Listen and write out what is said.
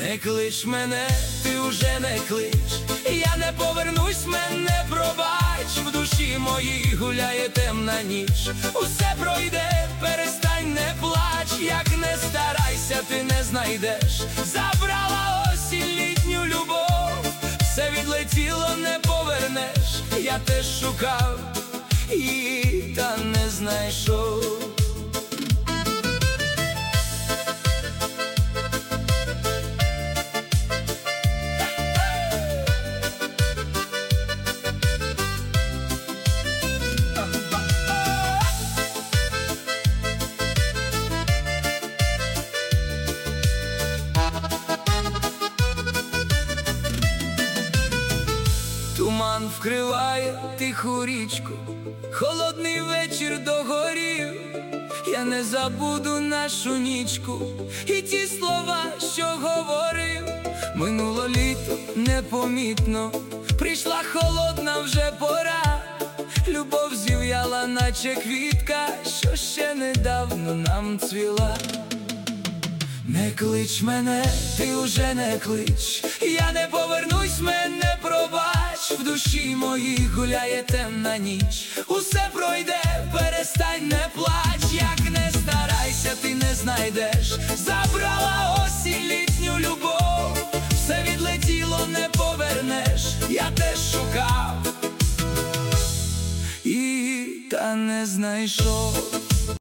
Не клич мене, ти уже не клич, я не повернусь, мене пробач. В душі моїй гуляє темна ніч. Усе пройде, перестань, не плач. Як не старайся, ти не знайдеш. Забрала осінь літню любов, все відлетіло, не повернеш. Я теж шукав її, та не знайшов. Туман вкриває тиху річку, холодний вечір догорів. Я не забуду нашу нічку і ті слова, що говорив. Минуло літо непомітно, прийшла холодна вже пора. Любов зів'яла, наче квітка, що ще недавно нам цвіла. Не клич мене, ти уже не клич, я не повернусь, мене пробач. В душі моїй гуляє темна ніч. Усе пройде, перестань, не плач. Як не старайся, ти не знайдеш. Забрала осінь літню любов, все відлетіло, не повернеш. Я теж шукав і та не знайшов.